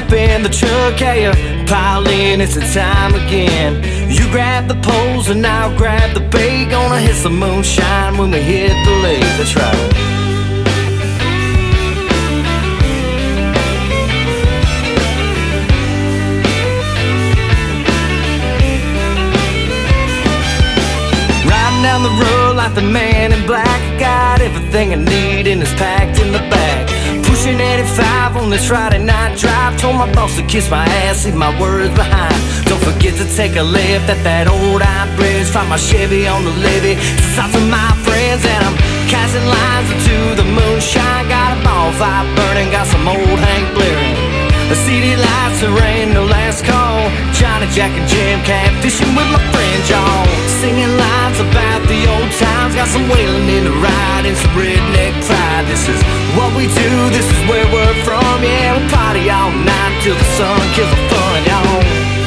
hop in the truck, yeah, you pile in, it's the time again. You grab the poles and I'll grab the bait. Gonna hit some moonshine when we hit the lake. That's right. Riding down the road like the man in black. Got everything I need and it's packed in the back. Pushing 85 on this Friday night drive. Told my boss to kiss my ass, leave my words behind. Don't forget to take a left at that old iron bridge. Find my Chevy on the levee. Talk to my friends and I'm casting lines into the moonshine. Got a bonfire burning, got some old Hank blaring. The city lights, there ain't no last call. Johnny, Jack and Jim catfishing with my friend John. Singing lines about the old times. Got some wailing in the ride and some redneck pride. This is what we do, this is where we're from. Yeah, we party all night till the sun kills the fun, y'all.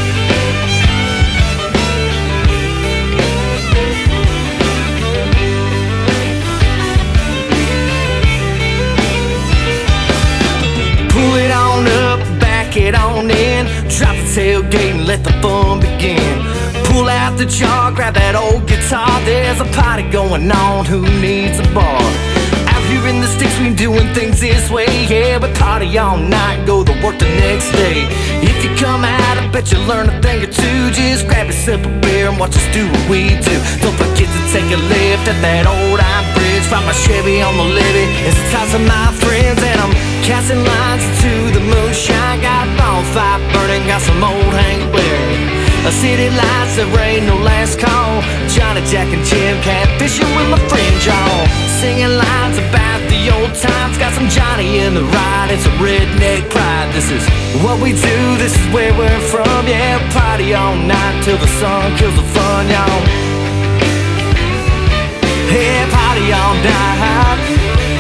Pull it on up, back it on in. Drop the tailgate and let the fun begin. Pull out the jar, grab that old guitar. There's a party going on, who needs a bar? Out here in the sticks we doing things this way. Yeah, we party all night, go to work the next day. If you come out, I bet you'll learn a thing or two. Just grab yourself a beer and watch us do what we do. Don't forget to take a lift at that old iron bridge. Find my Chevy on the levee. It's the times of my friends and I'm casting lines into the moonshine. Got a bonfire burning, got some old Hank blaring. A city lights, there ain't no last call. Johnny, Jack and Jim catfishing with my friend John. Singing lines about the old times. Got some Johnny in the ride and some redneck pride. This is what we do, this is where we're from. Yeah, party all night till the sun kills the fun, y'all. Yeah, party all night.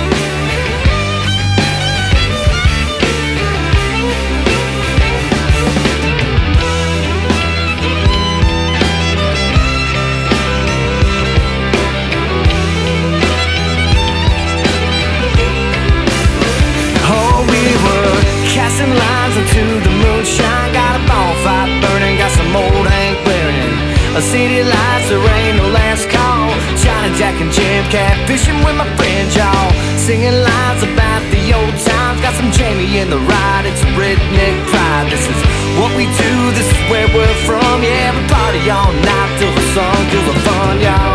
Casting lines into the moonshine. Got a bonfire burning, got some old Hank blaring. A city lights, there ain't no last call. Johnny, Jack and Jim catfishing with my friend y'all. Singing lines about the old times. Got some Jamie in the ride, it's a redneck pride. This is what we do, this is where we're from. Yeah, we party all night till the sun kills the fun, y'all.